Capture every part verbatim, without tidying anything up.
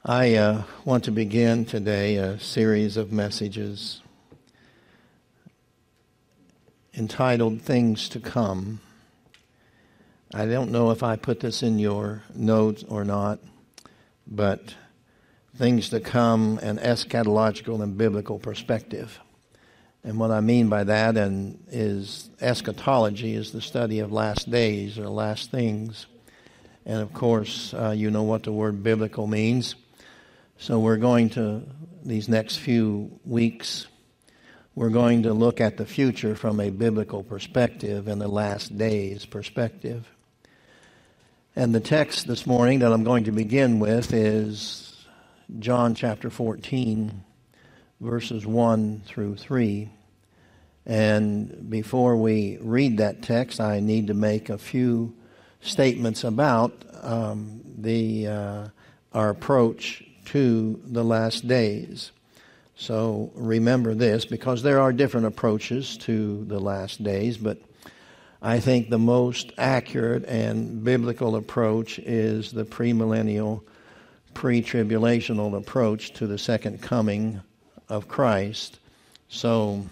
I uh, want to begin today a series of messages entitled Things to Come. I don't know if I put this in your notes or not, but things to come, an eschatological and biblical perspective. And what I mean by that and is eschatology is the study of last days or last things. And of course, uh, you know what the word biblical means. So we're going to, these next few weeks, we're going to look at the future from a biblical perspective and the last days perspective. And the text this morning that I'm going to begin with is John chapter fourteen, verses one through three. And before we read that text, I need to make a few statements about um, the uh, our approach to the last days. So remember this, because there are different approaches to the last days, but I think the most accurate and biblical approach is the premillennial, pre-tribulational approach to the second coming of Christ. So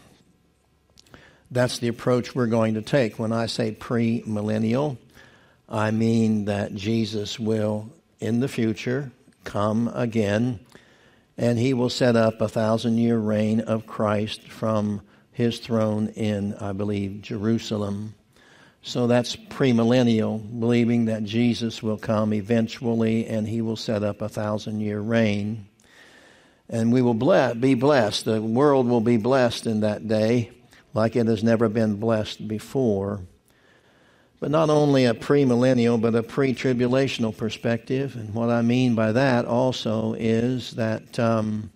that's the approach we're going to take. When I say premillennial, I mean that Jesus will, in the future, come again, and he will set up a thousand-year reign of Christ from his throne in, I believe, Jerusalem. So that's premillennial, believing that Jesus will come eventually and he will set up a thousand-year reign. And we will bless, be blessed. The world will be blessed in that day like it has never been blessed before. But not only a premillennial, but a pre-tribulational perspective. And what I mean by that also is that um,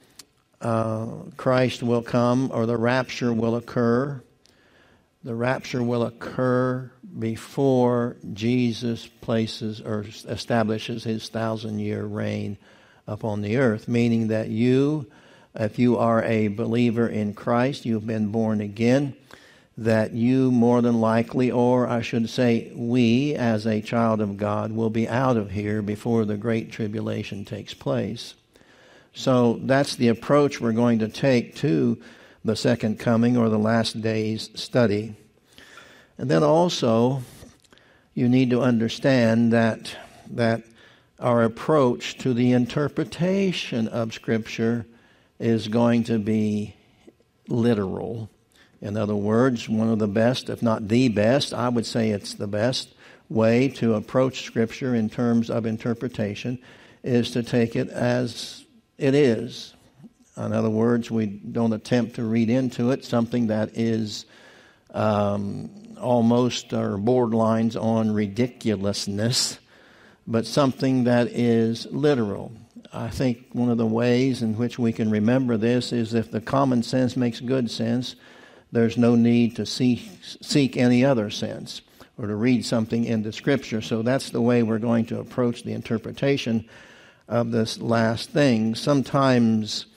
uh, Christ will come, or the rapture will occur. The rapture will occur before Jesus places or establishes his thousand-year reign upon the earth, meaning that you, if you are a believer in Christ, you've been born again, that you more than likely, or I should say we as a child of God, will be out of here before the great tribulation takes place. So that's the approach we're going to take to the second coming or the last days study. And then also you need to understand that that our approach to the interpretation of Scripture is going to be literal. In other words, one of the best, if not the best, I would say it's the best way to approach Scripture in terms of interpretation is to take it as it is. In other words, we don't attempt to read into it something that is um, almost or borderlines on ridiculousness, but something that is literal. I think one of the ways in which we can remember this is if the common sense makes good sense, there's no need to see, seek any other sense or to read something into Scripture. So that's the way we're going to approach the interpretation of this last thing. Sometimes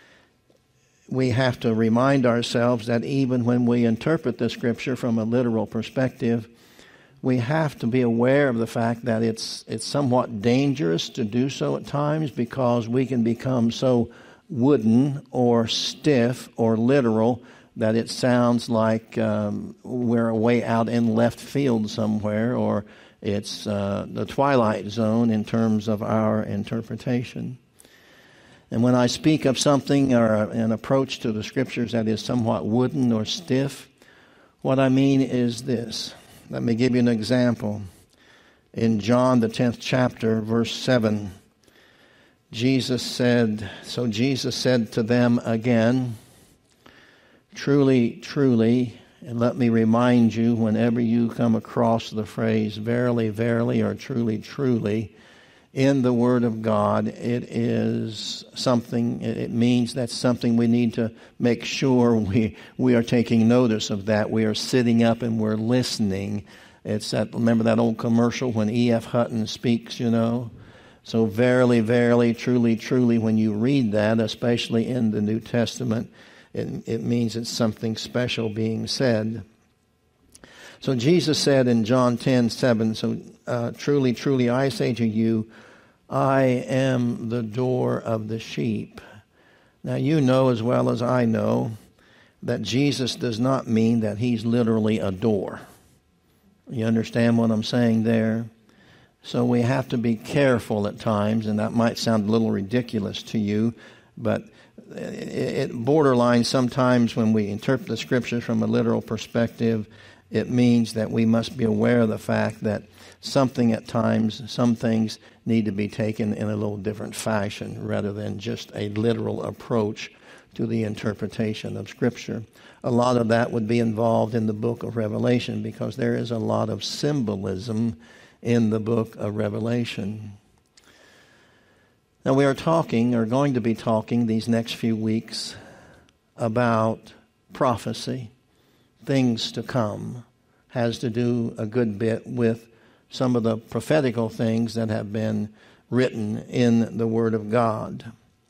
we have to remind ourselves that even when we interpret the Scripture from a literal perspective, we have to be aware of the fact that it's it's somewhat dangerous to do so at times, because we can become so wooden or stiff or literal that it sounds like um, we're way out in left field somewhere, or it's uh, the twilight zone in terms of our interpretation. And when I speak of something or an approach to the Scriptures that is somewhat wooden or stiff, what I mean is this. Let me give you an example. In John, the tenth chapter, verse seven, Jesus said, so Jesus said to them again, truly, truly, and let me remind you, whenever you come across the phrase verily, verily, or truly, truly, in the Word of God, it is something, it means that's something we need to make sure we, we are taking notice of that. We are sitting up and we're listening. It's that, remember that old commercial when E F Hutton speaks, you know? So verily, verily, truly, truly, when you read that, especially in the New Testament, It, it means it's something special being said. So Jesus said in John ten seven, so uh, truly, truly, I say to you, I am the door of the sheep. Now you know as well as I know that Jesus does not mean that he's literally a door. You understand what I'm saying there? So we have to be careful at times, and that might sound a little ridiculous to you, but it borderline sometimes when we interpret the Scriptures from a literal perspective, it means that we must be aware of the fact that something at times, some things need to be taken in a little different fashion rather than just a literal approach to the interpretation of Scripture. A lot of that would be involved in the book of Revelation because there is a lot of symbolism in the book of Revelation. Now we are talking, or going to be talking these next few weeks about prophecy, things to come. Has to do a good bit with some of the prophetical things that have been written in the Word of God.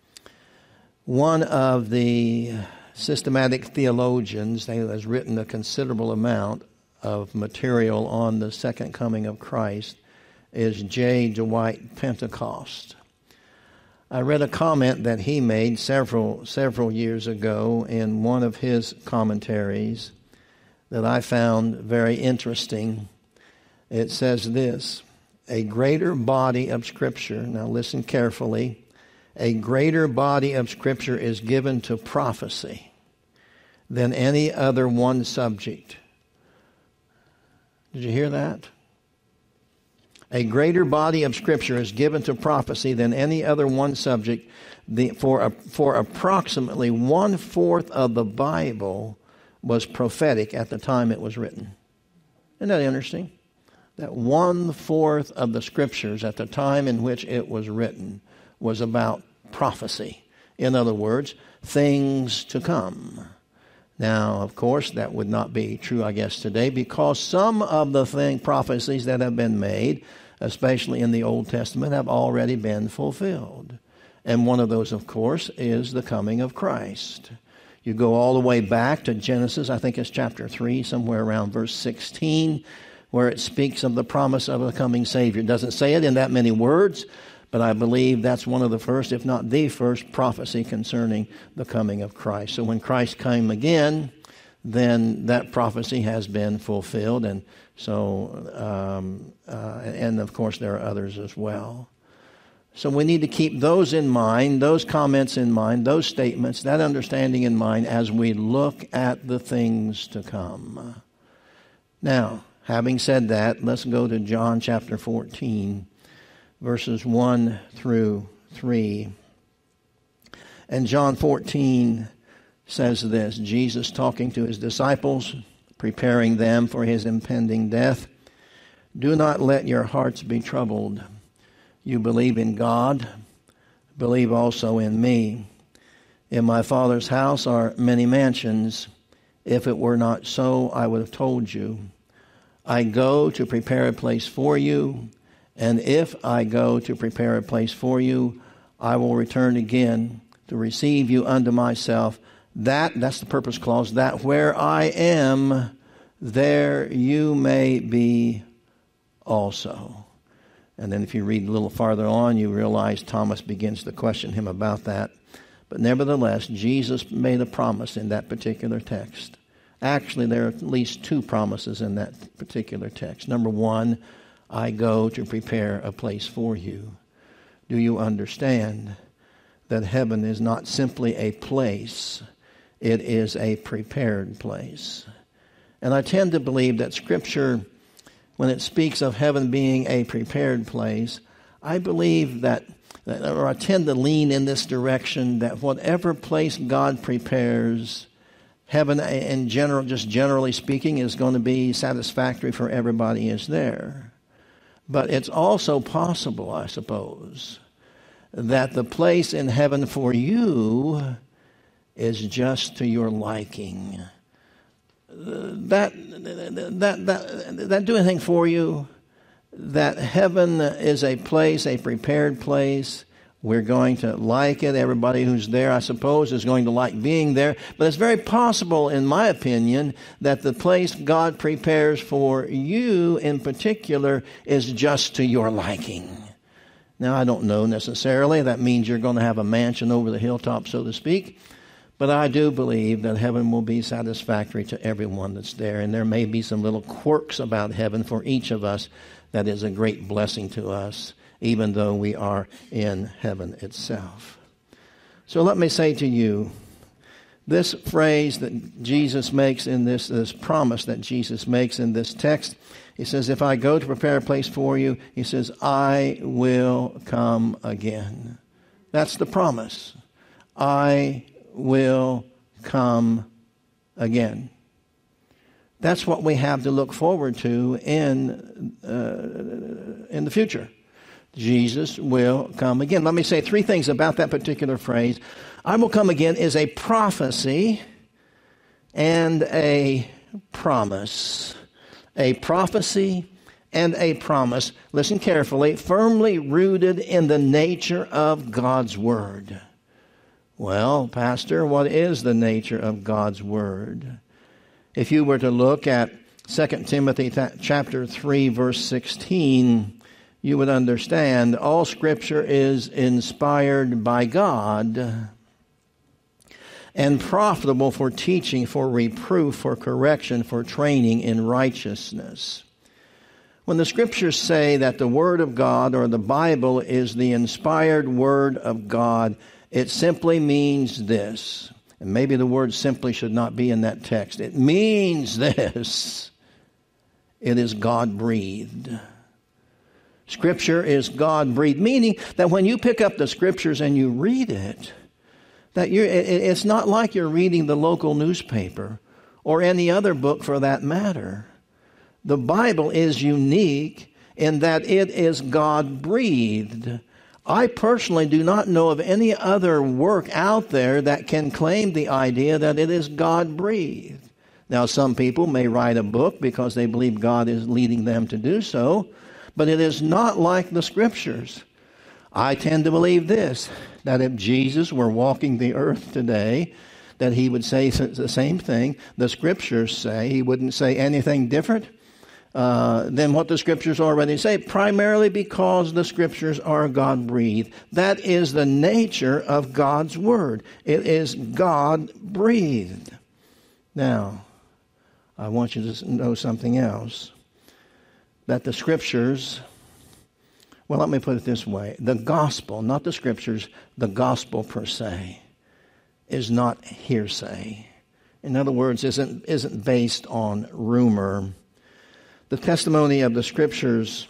One of the systematic theologians that has written a considerable amount of material on the second coming of Christ is J. Dwight Pentecost. I read a comment that he made several several years ago in one of his commentaries that I found very interesting. It says this: a greater body of Scripture, now listen carefully, a greater body of Scripture is given to prophecy than any other one subject. Did you hear that? A greater body of Scripture is given to prophecy than any other one subject. The, for, a, for approximately one-fourth of the Bible was prophetic at the time it was written. Isn't that interesting? That one-fourth of the Scriptures at the time in which it was written was about prophecy. In other words, things to come. Now, of course, that would not be true, I guess, today, because some of the thing, prophecies that have been made, especially in the Old Testament, have already been fulfilled. And one of those, of course, is the coming of Christ. You go all the way back to Genesis, I think it's chapter three, somewhere around verse sixteen, where it speaks of the promise of a coming Savior. It doesn't say it in that many words, but I believe that's one of the first, if not the first, prophecy concerning the coming of Christ. So when Christ came again, then that prophecy has been fulfilled. And so, um, uh, and of course, there are others as well. So we need to keep those in mind, those comments in mind, those statements, that understanding in mind as we look at the things to come. Now, having said that, let's go to John chapter fourteen. Verses one through three. And John fourteen says this, Jesus talking to his disciples, preparing them for his impending death. Do not let your hearts be troubled. You believe in God, believe also in me. In my Father's house are many mansions. If it were not so, I would have told you. I go to prepare a place for you. And if I go to prepare a place for you, I will return again to receive you unto myself. That, that's the purpose clause, that where I am, there you may be also. And then if you read a little farther on, you realize Thomas begins to question him about that. But nevertheless, Jesus made a promise in that particular text. Actually, there are at least two promises in that particular text. Number one, I go to prepare a place for you. Do you understand that heaven is not simply a place, it is a prepared place? And I tend to believe that Scripture, when it speaks of heaven being a prepared place, I believe that, or I tend to lean in this direction, that whatever place God prepares, heaven in general, just generally speaking, is going to be satisfactory for everybody is there. But it's also possible, I suppose, that the place in heaven for you is just to your liking. That, that, that, that do anything for you? That heaven is a place, a prepared place. We're going to like it. Everybody who's there, I suppose, is going to like being there. But it's very possible, in my opinion, that the place God prepares for you in particular is just to your liking. Now, I don't know necessarily. That means you're going to have a mansion over the hilltop, so to speak. But I do believe that heaven will be satisfactory to everyone that's there. And there may be some little quirks about heaven for each of us that is a great blessing to us, even though we are in heaven itself. So let me say to you, this phrase that Jesus makes in this, this promise that Jesus makes in this text, he says, if I go to prepare a place for you, he says, I will come again. That's the promise. I will come again. That's what we have to look forward to in, uh, in the future. Jesus will come again. Let me say three things about that particular phrase. I will come again is a prophecy and a promise. A prophecy and a promise. Listen carefully. Firmly rooted in the nature of God's Word. Well, Pastor, what is the nature of God's Word? If you were to look at Second Timothy chapter three, verse sixteen, you would understand all Scripture is inspired by God and profitable for teaching, for reproof, for correction, for training in righteousness. When the Scriptures say that the Word of God or the Bible is the inspired Word of God, it simply means this. And maybe the word simply should not be in that text. It means this. It is God-breathed. Scripture is God-breathed, meaning that when you pick up the Scriptures and you read it, that you're, it's not like you're reading the local newspaper or any other book for that matter. The Bible is unique in that it is God-breathed. I personally do not know of any other work out there that can claim the idea that it is God-breathed. Now, some people may write a book because they believe God is leading them to do so, but it is not like the Scriptures. I tend to believe this, that if Jesus were walking the earth today, that he would say the same thing the Scriptures say. He wouldn't say anything different Uh, than what the Scriptures already say, primarily because the Scriptures are God-breathed. That is the nature of God's Word. It is God-breathed. Now, I want you to know something else. That the Scriptures, well, let me put it this way. The gospel, not the Scriptures, the gospel per se, is not hearsay. In other words, isn't, isn't based on rumor. The testimony of the Scriptures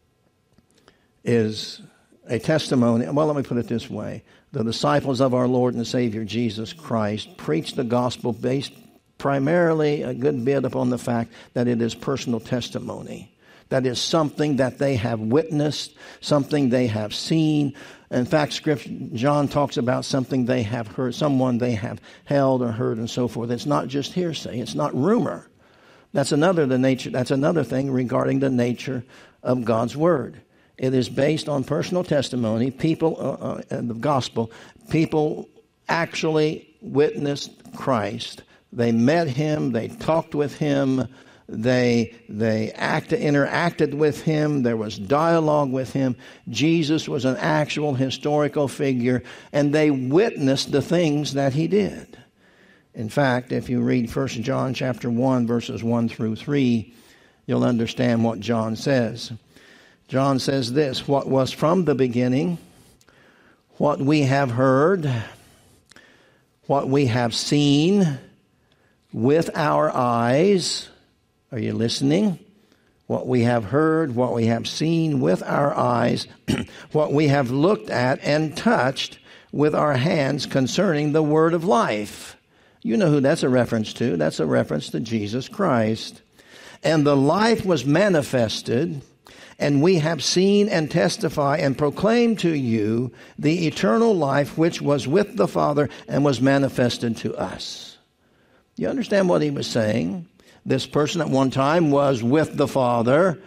is a testimony. Well, let me put it this way. The disciples of our Lord and Savior Jesus Christ preached the gospel based primarily a good bit upon the fact that it is personal testimony. That is something that they have witnessed, something they have seen. In fact, Scripture, John talks about something they have heard, someone they have held or heard and so forth. It's not just hearsay. It's not rumor. That's another the nature. That's another thing regarding the nature of God's Word. It is based on personal testimony. People, uh, uh, the gospel, people actually witnessed Christ. They met Him. They talked with Him. They they acted, interacted with Him. There was dialogue with Him. Jesus was an actual historical figure, and they witnessed the things that He did. In fact, if you read First John chapter one, verses one through three, you'll understand what John says. John says this, what was from the beginning, what we have heard, what we have seen with our eyes. Are you listening? What we have heard, what we have seen with our eyes, what we have looked at and touched with our hands concerning the word of life. You know who that's a reference to. That's a reference to Jesus Christ. And the life was manifested, and we have seen and testify and proclaim to you the eternal life which was with the Father and was manifested to us. You understand what he was saying? This person at one time was with the Father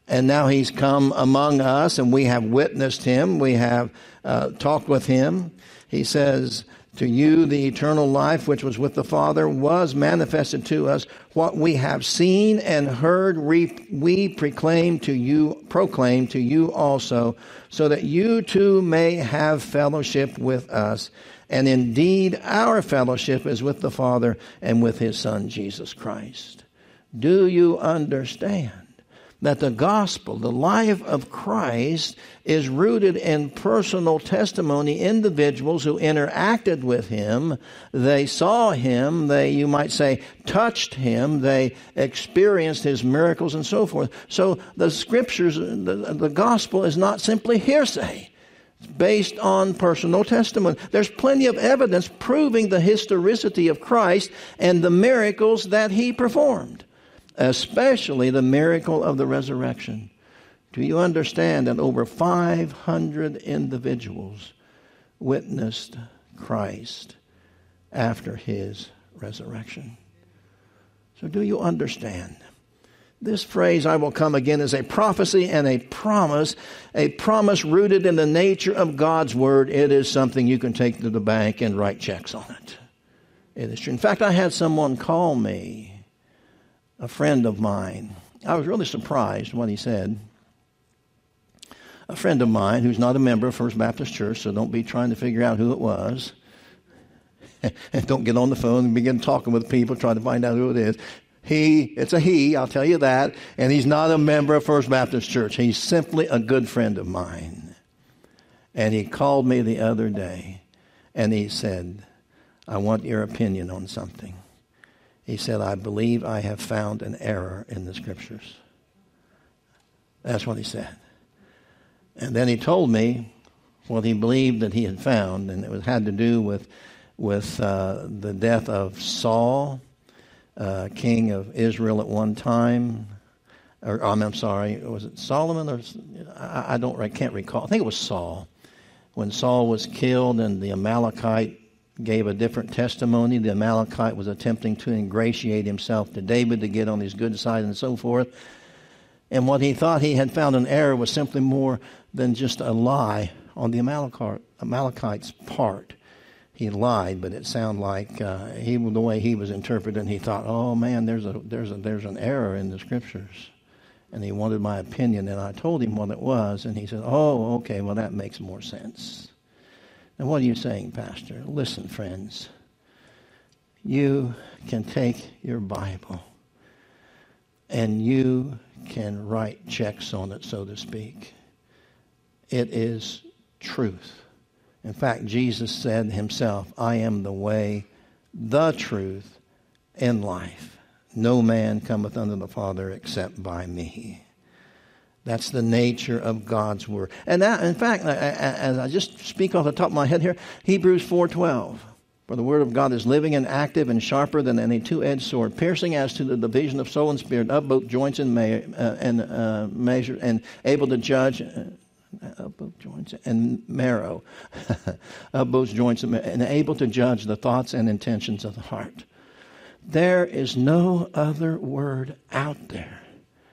And now he's come among us, and we have witnessed him. We have uh, talked with him. He says, to you the eternal life which was with the Father was manifested to us. What we have seen and heard, we, we proclaim to you, proclaim to you also, so that you too may have fellowship with us. And indeed, our fellowship is with the Father and with his Son, Jesus Christ. Do you understand that the gospel, the life of Christ, is rooted in personal testimony, individuals who interacted with him, they saw him, they, you might say, touched him, they experienced his miracles and so forth. So the scriptures, the, the gospel is not simply hearsay. It's based on personal testimony. There's plenty of evidence proving the historicity of Christ and the miracles that he performed, especially the miracle of the resurrection. Do you understand that over five hundred individuals witnessed Christ after his resurrection? So do you understand? This phrase, I will come again, is a prophecy and a promise, a promise rooted in the nature of God's word. It is something you can take to the bank and write checks on it. It is true. In fact, I had someone call me, a friend of mine. I was really surprised what he said. A friend of mine who's not a member of First Baptist Church, so don't be trying to figure out who it was. And don't get on the phone and begin talking with people trying to find out who it is. He, it's a he, I'll tell you that, and he's not a member of First Baptist Church. He's simply a good friend of mine. And he called me the other day, and he said, I want your opinion on something. He said, I believe I have found an error in the scriptures. That's what he said. And then he told me what he believed that he had found, and it was, had to do with, with uh, the death of Saul, uh, king of Israel at one time. Or um, I'm sorry, was it Solomon? Or I, I don't, I can't recall. I think it was Saul. When Saul was killed and the Amalekite gave a different testimony. The Amalekite was attempting to ingratiate himself to David to get on his good side and so forth. And what he thought he had found an error was simply more than just a lie on the Amalekite's part. He lied, but it sounded like uh, he, the way he was interpreting, he thought, "Oh man, there's a there's a there's an error in the scriptures," and he wanted my opinion. And I told him what it was, and he said, "Oh, okay, well that makes more sense." And what are you saying, Pastor? Listen, friends. You can take your Bible and you can write checks on it, so to speak. It is truth. In fact, Jesus said himself, I am the way, the truth, and life. No man cometh unto the Father except by me. That's the nature of God's word. And that, in fact, as I just speak off the top of my head here, Hebrews four twelve. For the word of God is living and active and sharper than any two-edged sword, piercing as to the division of soul and spirit, of both joints and, ma- uh, and uh, measure, and able to judge uh, of both joints and marrow, of both joints and, and able to judge the thoughts and intentions of the heart. There is no other word out there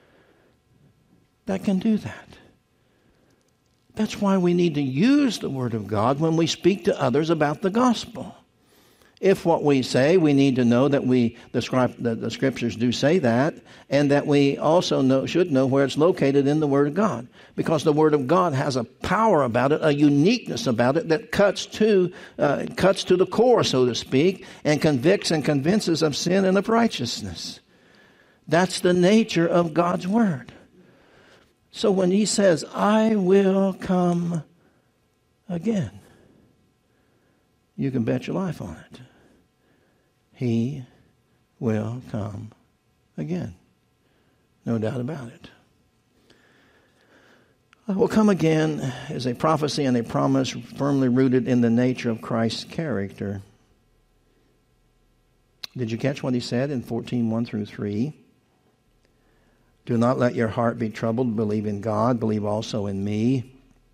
that can do that. That's why we need to use the Word of God when we speak to others about the gospel. If what we say, we need to know that we the, script, the, the Scriptures do say that, and that we also know, should know where it's located in the Word of God. Because the Word of God has a power about it, a uniqueness about it that cuts to uh, cuts to the core, so to speak, and convicts and convinces of sin and of righteousness. That's the nature of God's Word. So when he says, I will come again, you can bet your life on it. He will come again. No doubt about it. I will come again is a prophecy and a promise firmly rooted in the nature of Christ's character. Did you catch what he said in fourteen, one through three? Do not let your heart be troubled. Believe in God. Believe also in me.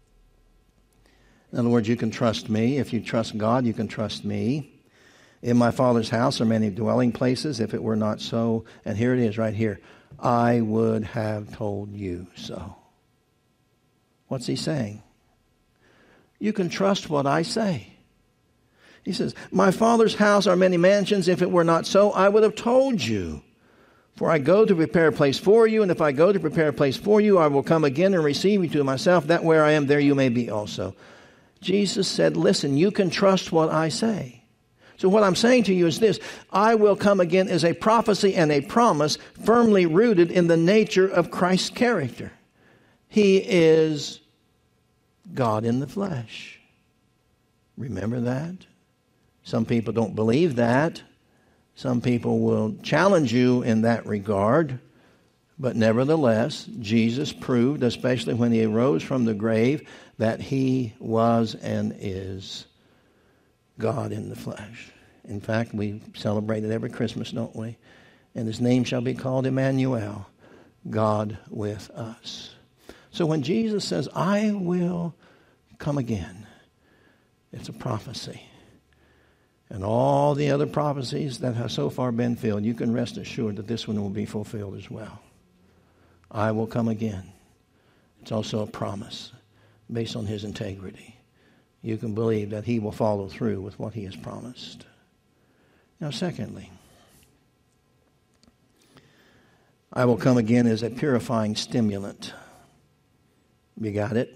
In other words, you can trust me. If you trust God, you can trust me. In my Father's house are many dwelling places. If it were not so, and here it is right here, I would have told you so. What's he saying? You can trust what I say. He says, my Father's house are many mansions. If it were not so, I would have told you. For I go to prepare a place for you, and if I go to prepare a place for you, I will come again and receive you to myself, that where I am, there you may be also. Jesus said, listen, you can trust what I say. So what I'm saying to you is this: I will come again is a prophecy and a promise firmly rooted in the nature of Christ's character. He is God in the flesh. Remember that? Some people don't believe that. Some people will challenge you in that regard. But nevertheless, Jesus proved, especially when he arose from the grave, that he was and is God in the flesh. In fact, we celebrate it every Christmas, don't we? And his name shall be called Emmanuel, God with us. So when Jesus says, I will come again, it's a prophecy. And all the other prophecies that have so far been filled, you can rest assured that this one will be fulfilled as well. I will come again. It's also a promise based on his integrity. You can believe that he will follow through with what he has promised. Now, secondly, I will come again as a purifying stimulant. You got it?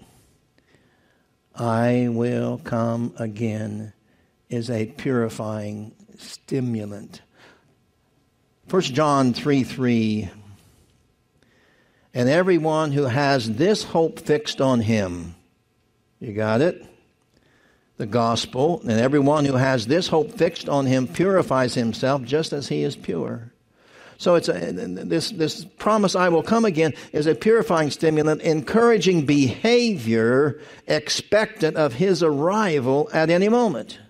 I will come again is a purifying stimulant. First John three three. And everyone who has this hope fixed on him. You got it? The gospel. And everyone who has this hope fixed on him purifies himself just as he is pure. So it's a, this, this promise, I will come again, is a purifying stimulant, encouraging behavior expectant of his arrival at any moment.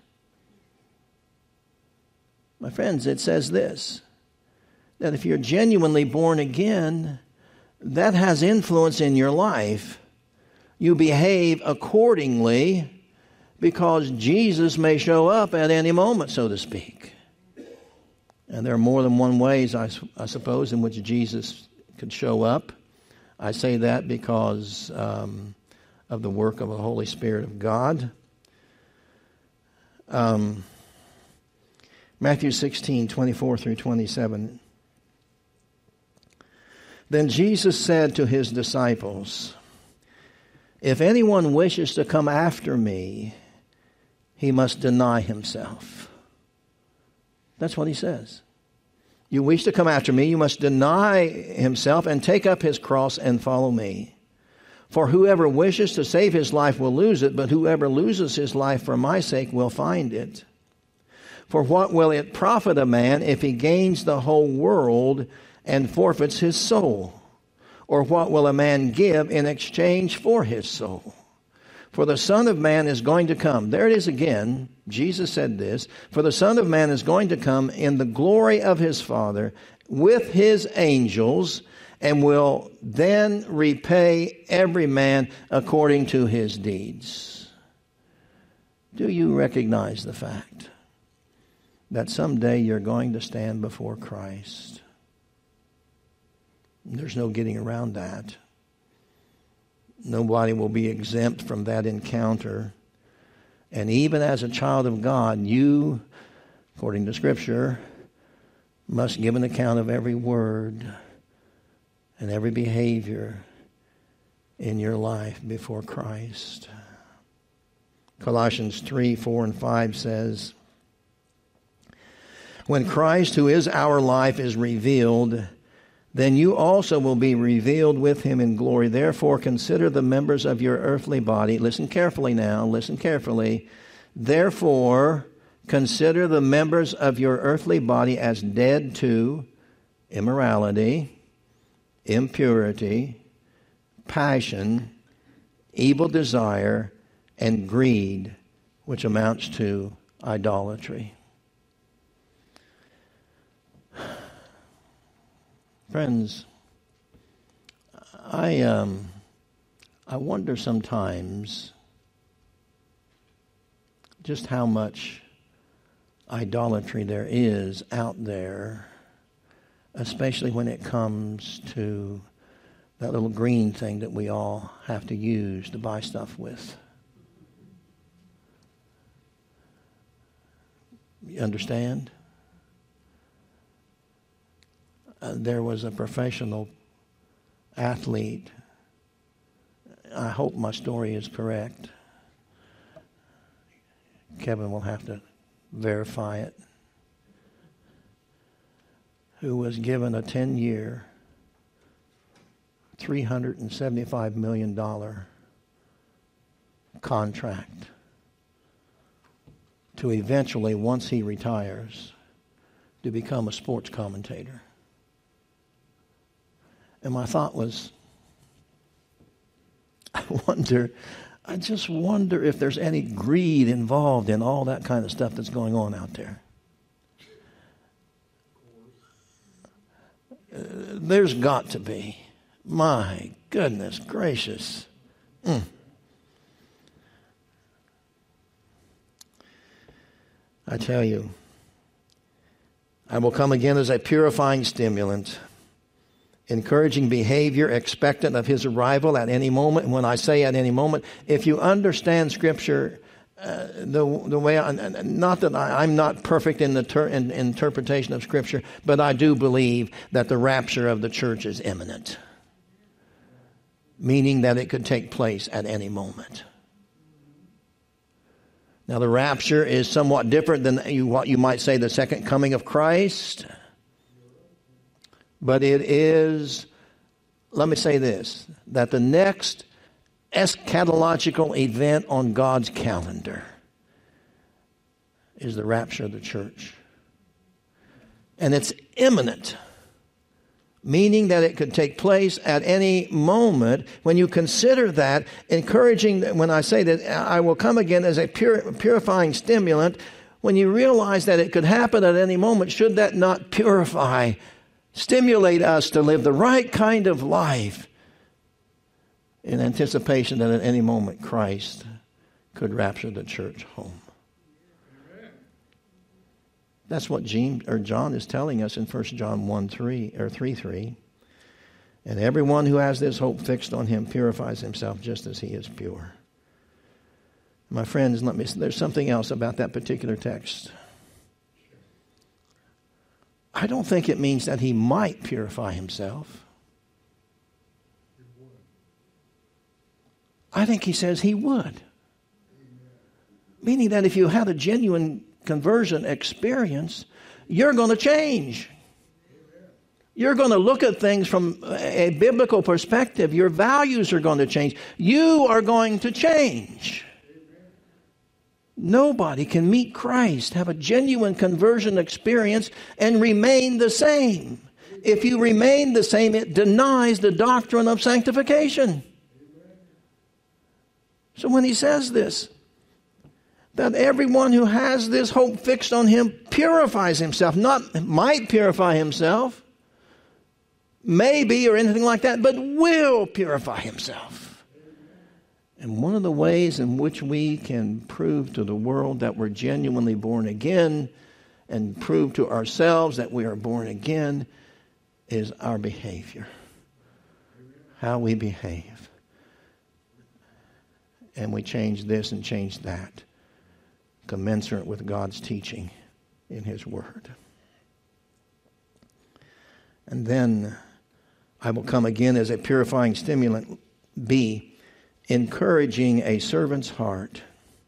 My friends, it says this, that if you're genuinely born again, that has influence in your life. You behave accordingly because Jesus may show up at any moment, so to speak. And there are more than one ways, I, I suppose, in which Jesus could show up. I say that because um, of the work of the Holy Spirit of God. Um, Matthew sixteen, twenty-four through twenty-seven. Then Jesus said to his disciples, if anyone wishes to come after me, he must deny himself. That's what he says. You wish to come after me, you must deny himself and take up his cross and follow me. For whoever wishes to save his life will lose it, but whoever loses his life for my sake will find it. For what will it profit a man if he gains the whole world and forfeits his soul? Or what will a man give in exchange for his soul? For the Son of Man is going to come. There it is again. Jesus said this. For the Son of Man is going to come in the glory of his Father with his angels, and will then repay every man according to his deeds. Do you recognize the fact that someday you're going to stand before Christ? There's no getting around that. Nobody will be exempt from that encounter. And even as a child of God, you, according to Scripture, must give an account of every word and every behavior in your life before Christ. Colossians three, four, and five says, when Christ, who is our life, is revealed, then you also will be revealed with him in glory. Therefore, consider the members of your earthly body. Listen carefully now. Listen carefully. Therefore, consider the members of your earthly body as dead to immorality, impurity, passion, evil desire, and greed, which amounts to idolatry. Friends, I um, I wonder sometimes just how much idolatry there is out there especially when it comes to that little green thing that we all have to use to buy stuff with. You understand? Uh, there was a professional athlete. I hope my story is correct. Kevin will have to verify it. Who was given a ten-year, three hundred seventy-five million dollars contract to eventually, once he retires, to become a sports commentator. And my thought was, I wonder, I just wonder if there's any greed involved in all that kind of stuff that's going on out there. Uh, there's got to be. My goodness gracious. Mm. I tell you, I will come again as a purifying stimulant, encouraging behavior, expectant of his arrival at any moment. And when I say at any moment, if you understand Scripture, uh, the the way, I, not that I, I'm not perfect in the ter, in, in interpretation of Scripture, but I do believe that the rapture of the church is imminent, meaning that it could take place at any moment. Now, the rapture is somewhat different than you, what you might say the second coming of Christ. But it is, let me say this, that the next eschatological event on God's calendar is the rapture of the church. And it's imminent, meaning that it could take place at any moment. When you consider that, encouraging, when I say that I will come again as a pur- purifying stimulant, when you realize that it could happen at any moment, should that not purify, stimulate us to live the right kind of life in anticipation that at any moment Christ could rapture the church home? That's what Jean, or John is telling us in First John one three or three three. And everyone who has this hope fixed on him purifies himself just as he is pure. My friends, let me. There's something else about that particular text. I don't think it means that he might purify himself. I think he says he would. Meaning that if you had a genuine conversion experience, you're going to change. You're going to look at things from a biblical perspective. Your values are going to change. You are going to change. Nobody can meet Christ, have a genuine conversion experience, and remain the same. If you remain the same, it denies the doctrine of sanctification. So when he says this, that everyone who has this hope fixed on him purifies himself, not might purify himself, maybe or anything like that, but will purify himself. And one of the ways in which we can prove to the world that we're genuinely born again and prove to ourselves that we are born again is our behavior, how we behave. And we change this and change that, commensurate with God's teaching in His Word. And then I will come again as a purifying stimulant. B, encouraging a servant's heart.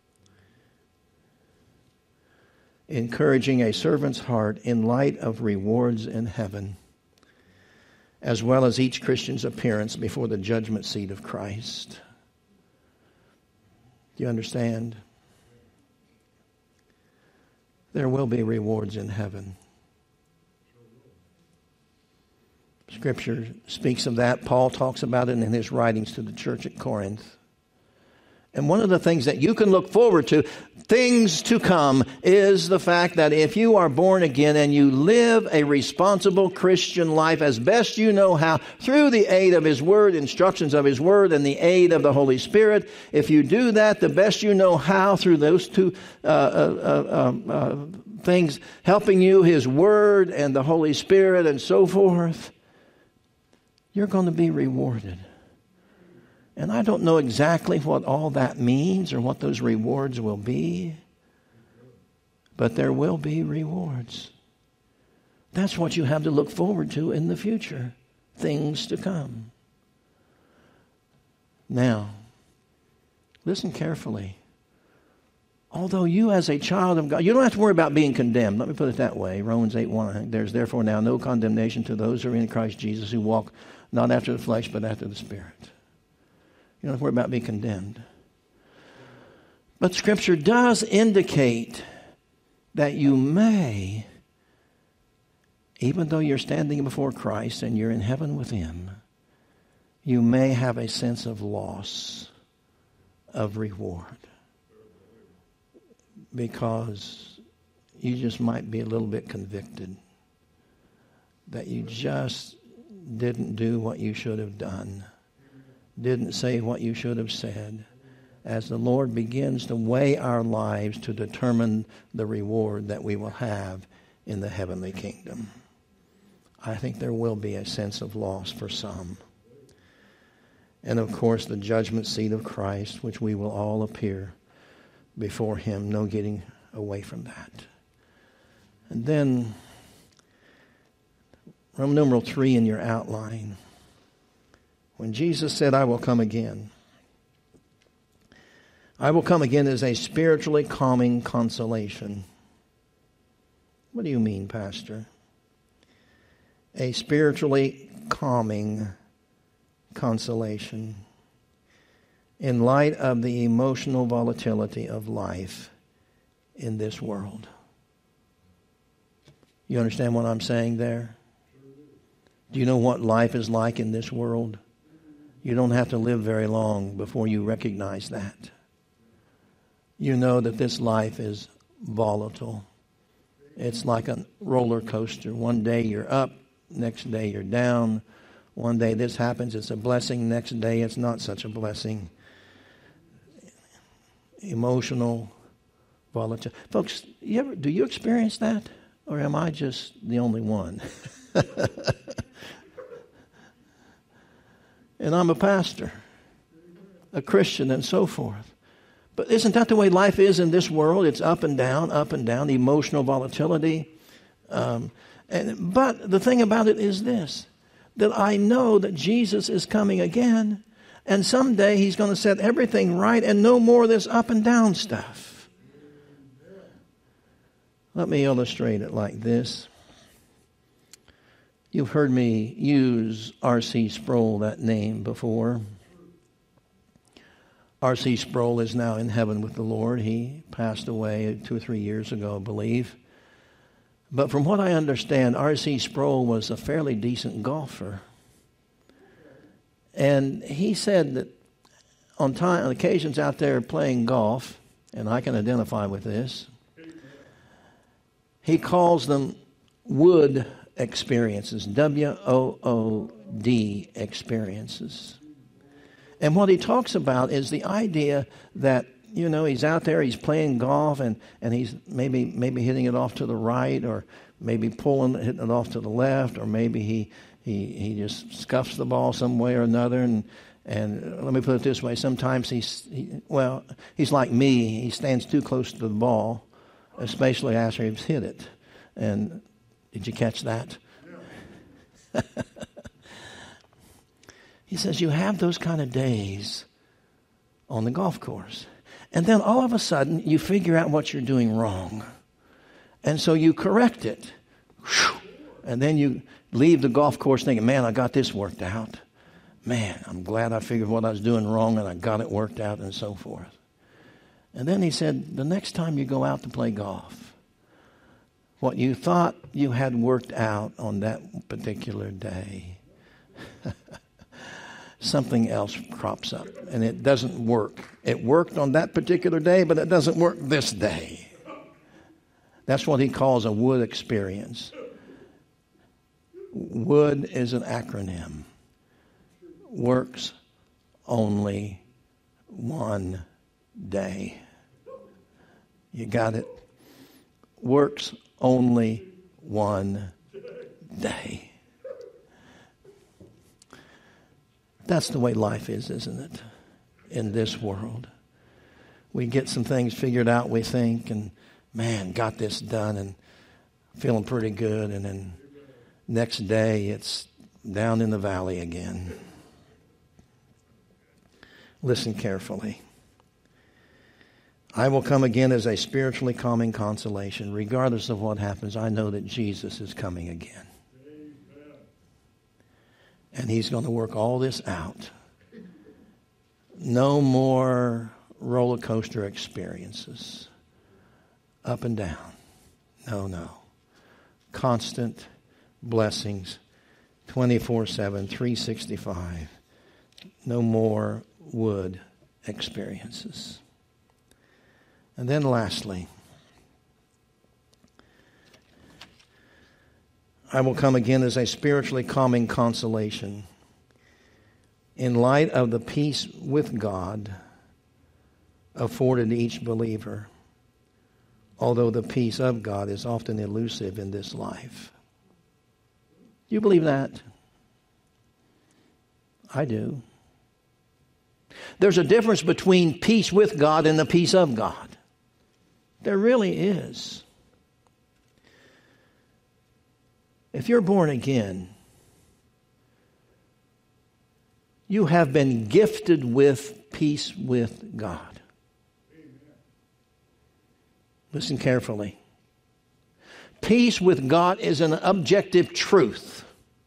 Encouraging a servant's heart in light of rewards in heaven, as well as each Christian's appearance before the judgment seat of Christ. Do you understand? There will be rewards in heaven. Scripture speaks of that. Paul talks about it in his writings to the church at Corinth. And one of the things that you can look forward to, things to come is the fact that if you are born again and you live a responsible Christian life as best you know how, through the aid of His Word, instructions of His Word, and the aid of the Holy Spirit, if you do that the best you know how through those two uh, uh, uh, uh, things, helping you, His Word and the Holy Spirit and so forth, you're going to be rewarded. And I don't know exactly what all that means or what those rewards will be, but there will be rewards. That's what you have to look forward to in the future, things to come. Now, listen carefully. Although you as a child of God, you don't have to worry about being condemned. Let me put it that way. Romans eight one, there's therefore now no condemnation to those who are in Christ Jesus, who walk not after the flesh but after the Spirit. You don't have to worry about being condemned. But Scripture does indicate that you may, even though you're standing before Christ and you're in heaven with Him, you may have a sense of loss of reward. Because you just might be a little bit convicted that you just didn't do what you should have done. Didn't say what you should have said, as the Lord begins to weigh our lives to determine the reward that we will have in the heavenly kingdom. I think there will be a sense of loss for some. And of course, the judgment seat of Christ, which we will all appear before Him. No getting away from that. And then, Roman numeral three in your outline. When Jesus said, I will come again. I will come again as a spiritually calming consolation. What do you mean, Pastor? A spiritually calming consolation in light of the emotional volatility of life in this world. You understand what I'm saying there? Do you know what life is like in this world? You don't have to live very long before you recognize that. You know that this life is volatile. It's like a roller coaster. One day you're up, next day you're down. One day this happens, it's a blessing. Next day it's not such a blessing. Emotional volatility. Folks, you ever, do you experience that? Or am I just the only one? And I'm a pastor, a Christian, and so forth. But isn't that the way life is in this world? It's up and down, up and down, emotional volatility. Um, and, but the thing about it is this, that I know that Jesus is coming again, and someday He's going to set everything right and no more of this up and down stuff. Let me illustrate it like this. You've heard me use R C Sproul, that name, before. R C Sproul is now in heaven with the Lord. He passed away two or three years ago, I believe. But from what I understand, R C Sproul was a fairly decent golfer. And he said that on, time, on occasions out there playing golf, and I can identify with this, he calls them wood experiences, W O O D experiences. And what he talks about is the idea that, you know, he's out there, he's playing golf, and, and he's maybe maybe hitting it off to the right, or maybe pulling hitting it off to the left, or maybe he he, he just scuffs the ball some way or another. And and let me put it this way: sometimes he's he, well, he's like me. He stands too close to the ball, especially after he's hit it. And did you catch that? Yeah. He says you have those kind of days on the golf course. And then all of a sudden you figure out what you're doing wrong. And so you correct it. And then you leave the golf course thinking, man, I got this worked out. Man, I'm glad I figured what I was doing wrong and I got it worked out and so forth. And then he said, the next time you go out to play golf, what you thought you had worked out on that particular day, something else crops up, and it doesn't work. It worked on that particular day, but it doesn't work this day. That's what he calls a would experience. Would is an acronym. Works only one day. You got it? Works only one day. That's the way life is, isn't it? In this world. We get some things figured out, we think, and man, got this done and feeling pretty good. And then next day, it's down in the valley again. Listen carefully. I will come again as a spiritually calming consolation. Regardless of what happens, I know that Jesus is coming again. And he's going to work all this out. No more roller coaster experiences. Up and down. No, no. Constant blessings. twenty-four seven, three sixty-five. No more would experiences. And then lastly, I will come again as a spiritually calming consolation in light of the peace with God afforded to each believer, although the peace of God is often elusive in this life. Do you believe that? I do. There's a difference between peace with God and the peace of God. There really is. If you're born again, you have been gifted with peace with God. Listen carefully. Peace with God is an objective truth.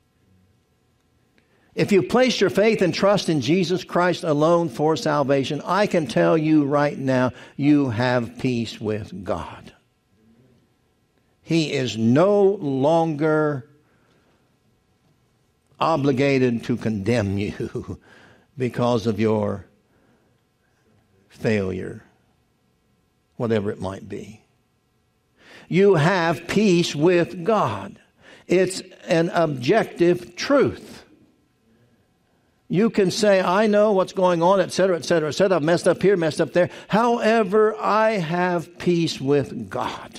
If you place your faith and trust in Jesus Christ alone for salvation, I can tell you right now, you have peace with God. He is no longer obligated to condemn you because of your failure, whatever it might be. You have peace with God. It's an objective truth. You can say, I know what's going on, et cetera, et cetera, et cetera. I've messed up here, messed up there. However, I have peace with God.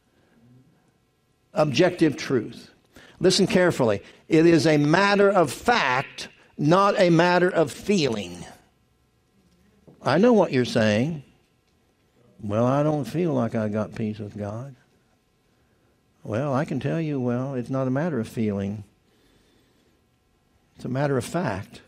Objective truth. Listen carefully. It is a matter of fact, not a matter of feeling. I know what you're saying. Well, I don't feel like I got peace with God. Well, I can tell you, well, it's not a matter of feeling. It's a matter of fact.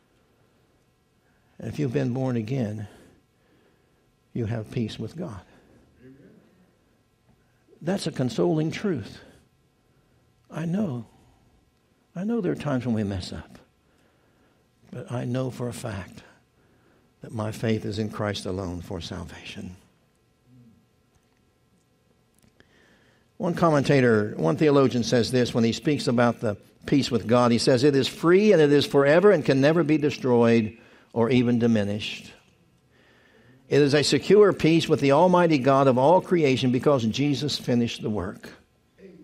If you've been born again, you have peace with God. Amen. That's a consoling truth. I know. I know there are times when we mess up. But I know for a fact that my faith is in Christ alone for salvation. One commentator, one theologian says this when he speaks about the peace with God. He says, it is free and it is forever and can never be destroyed or even diminished. It is a secure peace with the Almighty God of all creation because Jesus finished the work. Amen.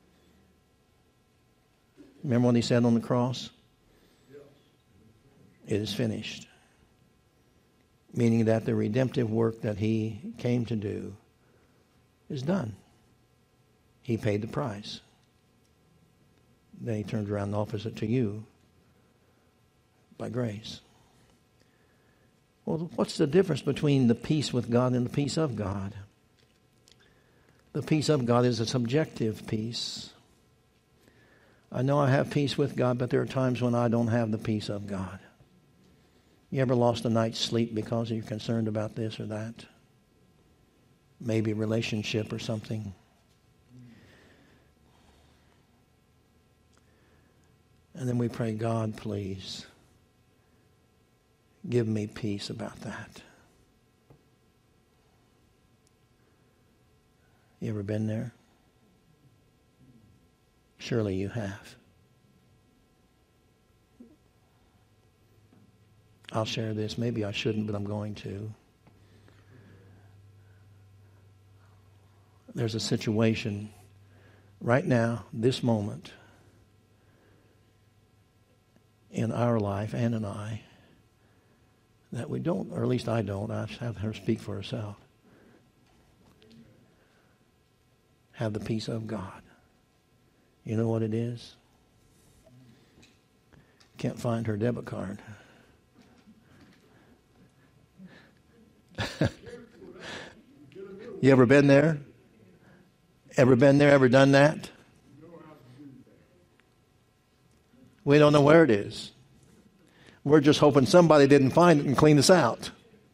Remember what he said on the cross? Yes. It is finished. Meaning that the redemptive work that he came to do is done. He paid the price. Then he turned around and offers it to you by grace. Well, what's the difference between the peace with God and the peace of God? The peace of God is a subjective peace. I know I have peace with God, but there are times when I don't have the peace of God. You ever lost a night's sleep because you're concerned about this or that? Maybe relationship or something. And then we pray, God, please, give me peace about that. You ever been there? Surely you have. I'll share this. Maybe I shouldn't, but I'm going to. There's a situation right now, this moment, in our life, Ann and I, that we don't, or at least I don't, I have her speak for herself, have the peace of God. You know what it is? Can't find her debit card. You ever been there? Ever been there? Ever done that? We don't know where it is. We're just hoping somebody didn't find it and clean us out.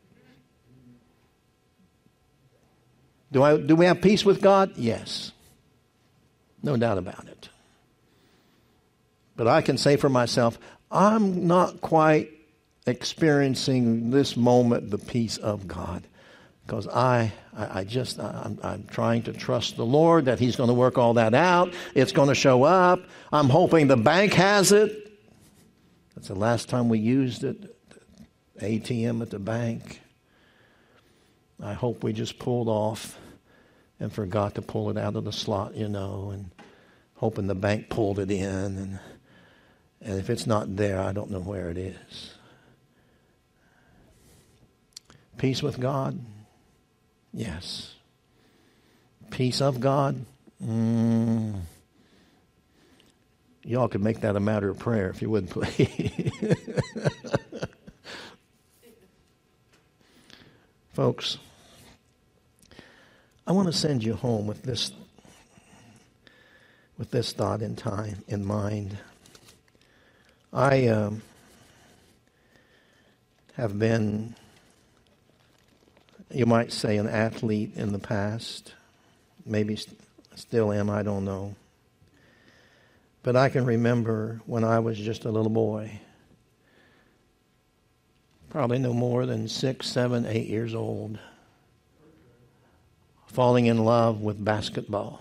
Do I? Do we have peace with God? Yes. No doubt about it. But I can say for myself, I'm not quite experiencing this moment the peace of God. Because I, I, I just, I, I'm, I'm trying to trust the Lord that He's going to work all that out. It's going to show up. I'm hoping the bank has it. That's the last time we used it. A T M at the bank. I hope we just pulled off and forgot to pull it out of the slot, you know, and hoping the bank pulled it in. And, and if it's not there, I don't know where it is. Peace with God? Yes. Peace of God? Mm. Y'all could make that a matter of prayer if you would, please. Folks, I want to send you home with this with this thought in time in mind. I um, have been, you might say, an athlete in the past. Maybe st- still am, I don't know. But I can remember when I was just a little boy, probably no more than six, seven, eight years old, falling in love with basketball.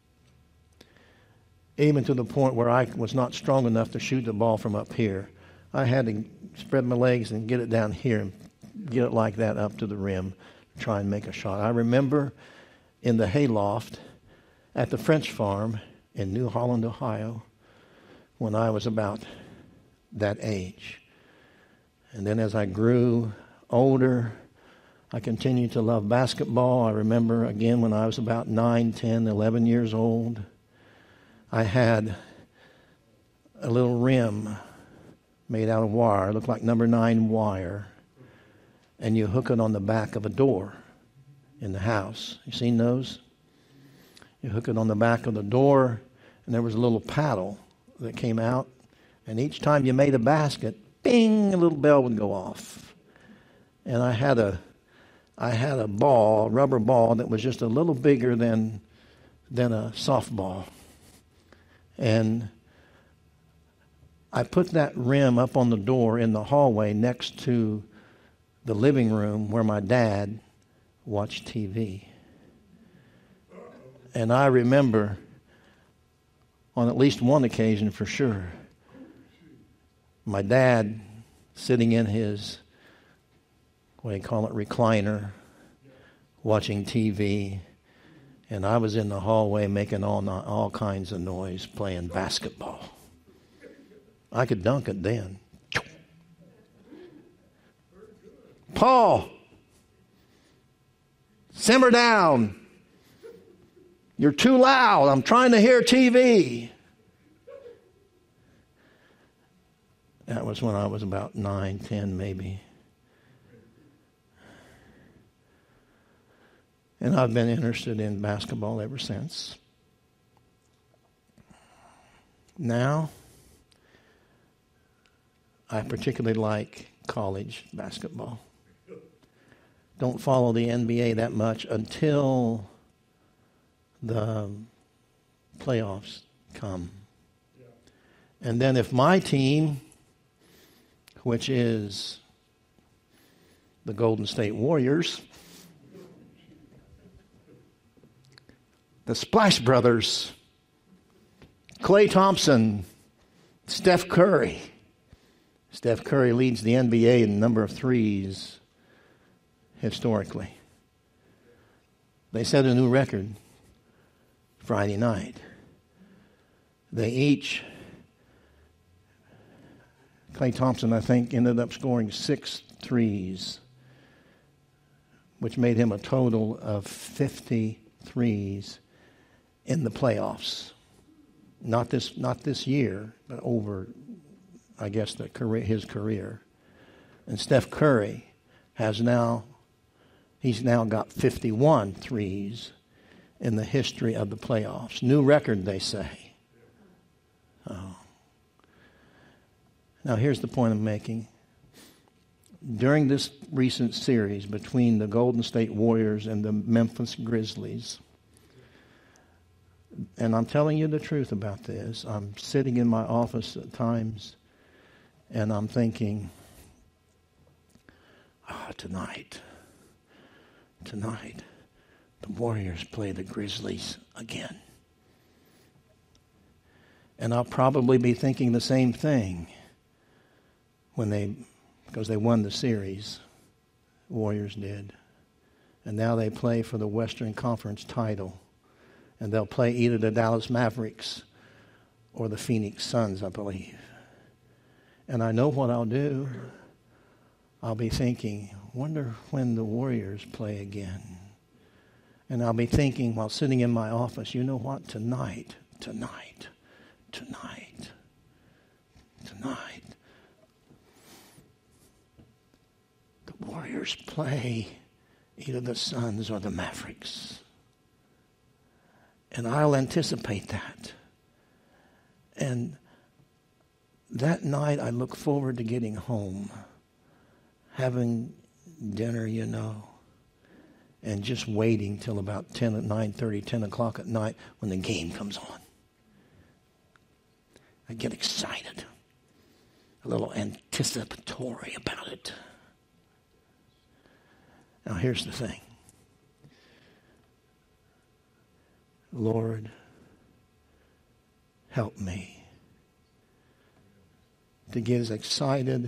Even to the point where I was not strong enough to shoot the ball from up here. I had to spread my legs and get it down here and get it like that up to the rim, try and make a shot. I remember in the hayloft at the French farm in New Holland, Ohio, when I was about that age. And then as I grew older, I continued to love basketball. I remember again when I was about nine, ten, eleven years old, I had a little rim made out of wire. It looked like number nine wire. And you hook it on the back of a door in the house. You seen those? You hook it on the back of the door, and there was a little paddle that came out. And each time you made a basket, bing, a little bell would go off. And I had a I had a ball, a rubber ball that was just a little bigger than than a softball. And I put that rim up on the door in the hallway next to the living room where my dad watched T V. And I remember on at least one occasion for sure, my dad sitting in his, what do you call it, recliner, watching T V, and I was in the hallway making all all kinds of noise playing basketball. I could dunk it then. Paul, simmer down. You're too loud. I'm trying to hear T V. That was when I was about nine, ten maybe. And I've been interested in basketball ever since. Now, I particularly like college basketball. Don't follow the N B A that much until the playoffs come. And then if my team, which is the Golden State Warriors, the Splash Brothers, Klay Thompson, Steph Curry, Steph Curry leads the N B A in number of threes historically. They set a new record Friday night. They each, Klay Thompson, I think, ended up scoring six threes, which made him a total of fifty threes in the playoffs. Not this, not this year, but over, I guess, the career, his career. And Steph Curry has now, he's now got fifty-one threes in the history of the playoffs. New record, they say. Oh. Now, here's the point I'm making. During this recent series between the Golden State Warriors and the Memphis Grizzlies, and I'm telling you the truth about this, I'm sitting in my office at times and I'm thinking, ah, oh, tonight, tonight, the Warriors play the Grizzlies again. And I'll probably be thinking the same thing when they, because they won the series, Warriors did. And now they play for the Western Conference title. And they'll play either the Dallas Mavericks or the Phoenix Suns, I believe. And I know what I'll do. I'll be thinking, wonder when the Warriors play again. And I'll be thinking while sitting in my office, you know what? Tonight, tonight, tonight, tonight, the Warriors play either the Suns or the Mavericks. And I'll anticipate that. And that night I look forward to getting home, having dinner, you know, and just waiting till about ten, nine thirty, ten o'clock at night when the game comes on. I get excited, a little anticipatory about it. Now here's the thing. Lord, help me to get as excited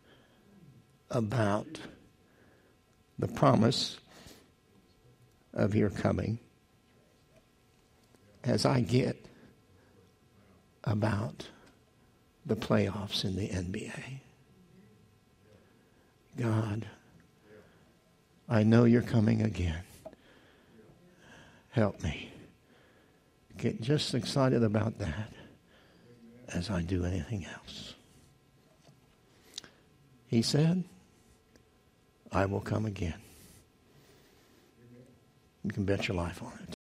about the promise of your coming as I get about the playoffs in the N B A. God, I know you're coming again. Help me get just excited about that as I do anything else. He said, I will come again. You can bet your life on it.